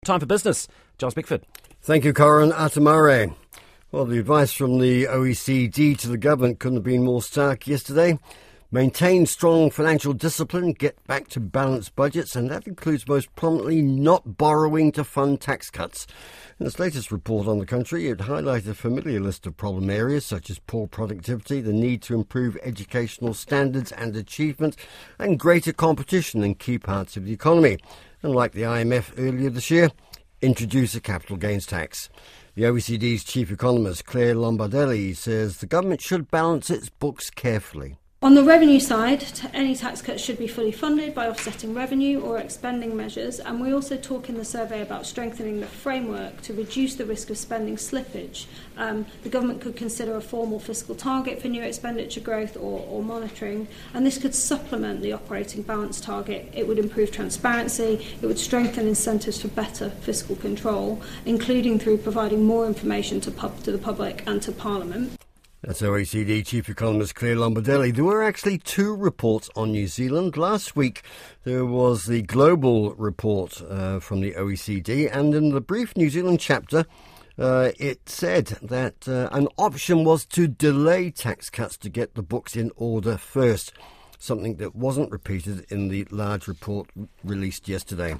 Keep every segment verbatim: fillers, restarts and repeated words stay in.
Time for business. Giles Bickford. Thank you, Corin Atamare. Well, the advice from the O E C D to the government couldn't have been more stark yesterday. Maintain strong financial discipline, get back to balanced budgets, and that includes most prominently not borrowing to fund tax cuts. In its latest report on the country, it highlighted a familiar list of problem areas such as poor productivity, the need to improve educational standards and achievement, and greater competition in key parts of the economy. And like the I M F earlier this year, introduce a capital gains tax. The O E C D's chief economist, Claire Lombardelli, says the government should balance its books carefully. On the revenue side, any tax cuts should be fully funded by offsetting revenue or expending measures, and we also talk in the survey about strengthening the framework to reduce the risk of spending slippage. Um, the government could consider a formal fiscal target for new expenditure growth or, or monitoring, and this could supplement the operating balance target. It would improve transparency, it would strengthen incentives for better fiscal control, including through providing more information to, pub- to the public and to Parliament. That's O E C D Chief Economist Claire Lombardelli. There were actually two reports on New Zealand. Last week there was the global report uh, from the O E C D, and in the brief New Zealand chapter uh, it said that uh, an option was to delay tax cuts to get the books in order first, something that wasn't repeated in the large report released yesterday.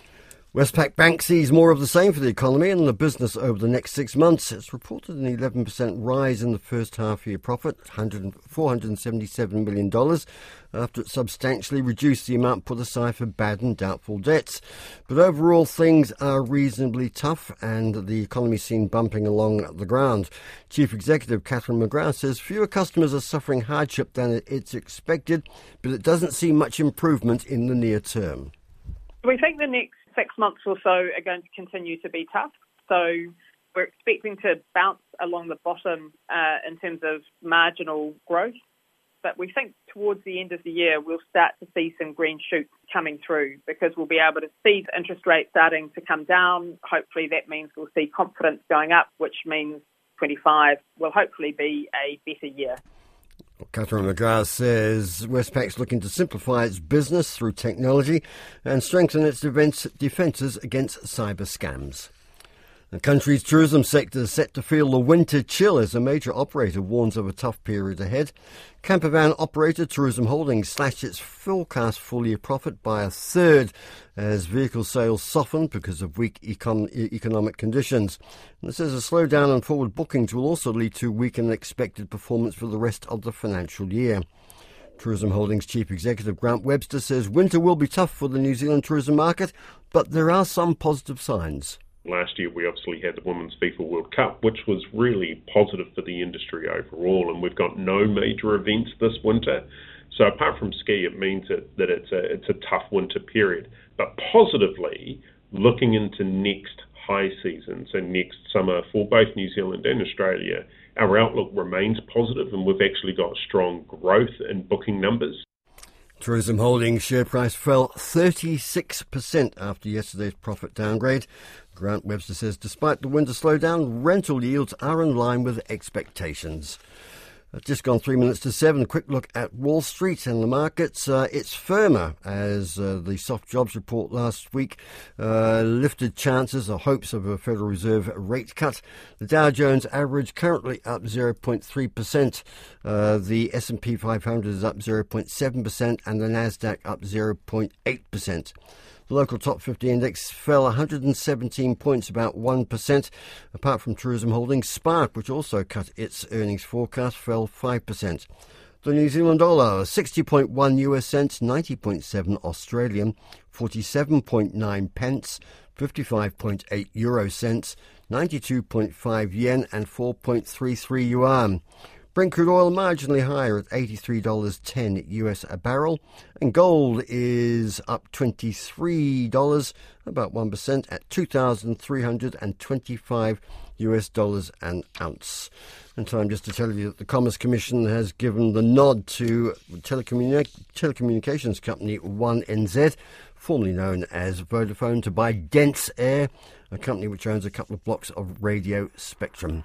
Westpac Bank sees more of the same for the economy and the business over the next six months. It's reported an eleven percent rise in the first half-year profit, four hundred seventy-seven million dollars, after it substantially reduced the amount put aside for bad and doubtful debts. But overall, things are reasonably tough and the economy's seen bumping along the ground. Chief Executive Catherine McGrath says fewer customers are suffering hardship than it's expected, but it doesn't see much improvement in the near term. We think the next six months or so are going to continue to be tough. So we're expecting to bounce along the bottom uh, in terms of marginal growth. But we think towards the end of the year, we'll start to see some green shoots coming through because we'll be able to see interest rates starting to come down. Hopefully that means we'll see confidence going up, which means twenty-five will hopefully be a better year. Catherine McGrath says Westpac's looking to simplify its business through technology and strengthen its defences against cyber scams. The country's tourism sector is set to feel the winter chill as a major operator warns of a tough period ahead. Campervan operator Tourism Holdings slashed its forecast full-year profit by a third as vehicle sales softened because of weak econ- economic conditions. And it says a slowdown in forward bookings will also lead to weaker than expected performance for the rest of the financial year. Tourism Holdings Chief Executive Grant Webster says winter will be tough for the New Zealand tourism market, but there are some positive signs. Last year we obviously had the Women's FIFA World Cup, which was really positive for the industry overall, and we've got no major events this winter. So apart from ski, it means that, that it's a it's a tough winter period. But positively, looking into next high season, so next summer for both New Zealand and Australia, our outlook remains positive, and we've actually got strong growth in booking numbers. Tourism Holdings share price fell thirty-six percent after yesterday's profit downgrade. Grant Webster says despite the winter slowdown, rental yields are in line with expectations. It's just gone three minutes to seven. A quick look at Wall Street and the markets. Uh, it's firmer as uh, the soft jobs report last week uh, lifted chances or hopes of a Federal Reserve rate cut. The Dow Jones average currently up zero point three percent. Uh, the S and P five hundred is up zero point seven percent and the Nasdaq up zero point eight percent. The local top fifty index fell one hundred seventeen points, about one percent. Apart from Tourism Holdings, Spark, which also cut its earnings forecast, fell five percent. The New Zealand dollar, sixty point one U S cents, ninety point seven Australian, forty-seven point nine pence, fifty-five point eight euro cents, ninety-two point five yen and four point three three yuan. Brent crude oil marginally higher at eighty-three dollars ten U S a barrel, and gold is up twenty-three dollars, about one percent, at two thousand three hundred twenty-five U S dollars an ounce. And time just to tell you that the Commerce Commission has given the nod to telecommuni- telecommunications company one N Z, formerly known as Vodafone, to buy Dense Air, a company which owns a couple of blocks of radio spectrum.